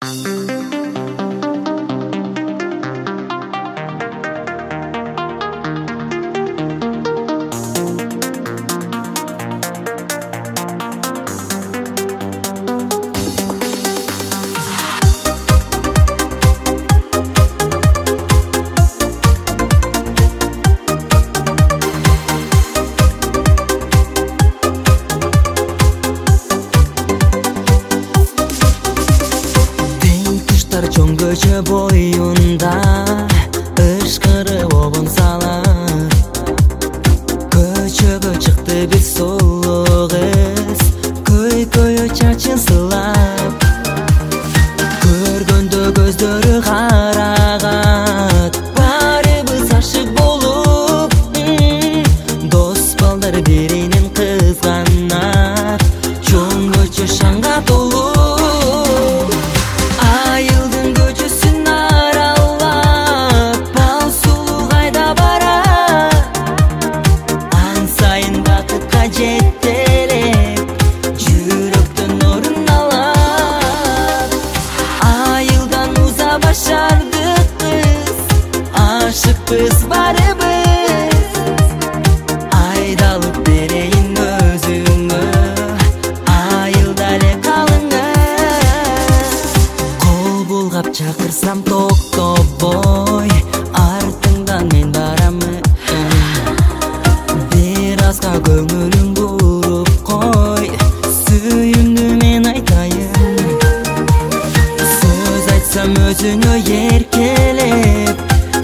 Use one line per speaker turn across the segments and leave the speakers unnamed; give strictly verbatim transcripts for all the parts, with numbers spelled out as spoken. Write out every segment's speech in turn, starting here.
Чоң көчө боюнда ышкырып обон салар. Көчөгө чыкты бир сулуу кыз, көйкөйө чачын сылап. Көргөндө көздөрү карагат, барыбыз ашык болуп, дос балдар биринин кызганат. Чоң көчө шаңга толуу. Biz barыбыз айдалып берейин өзүңө, айылда эле калыңыз. Кол булгап чакырсам токтобой, артыңдан мен барамын. Бир азга көңүлүң буруп кой, сүйүмдү мен айтайын. Сөз айтсам өзүңө эркелеп,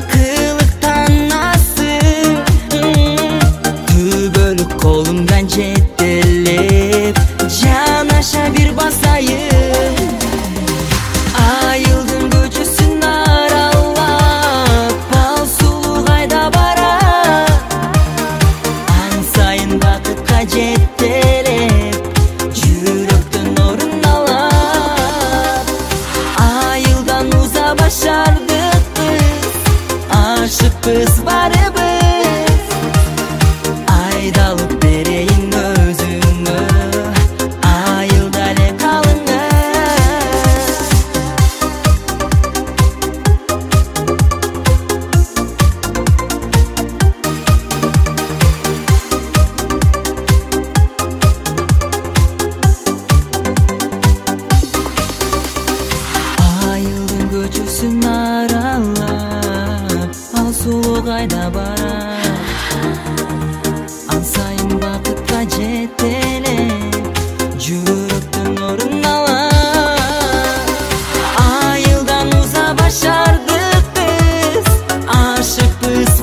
колумдан жетелеп, жанаша бир басайын. Айылдын көчөсүн аралап, ал сулуу кайда бара. Ан сайын бакытка жетелеп, жүрөктөн орун алат. Айылдан уза башардык біз, ашыкпыз барыбыз, айдалып берейин өзүңө, айылда эле калыңыз. Айылдын көчөсүн аралап, ал сулуу кайда бара. Сайын бакытка жетелеп, жүрөктөн орун алат. Айылдан уза башардык біз, ашыкпыз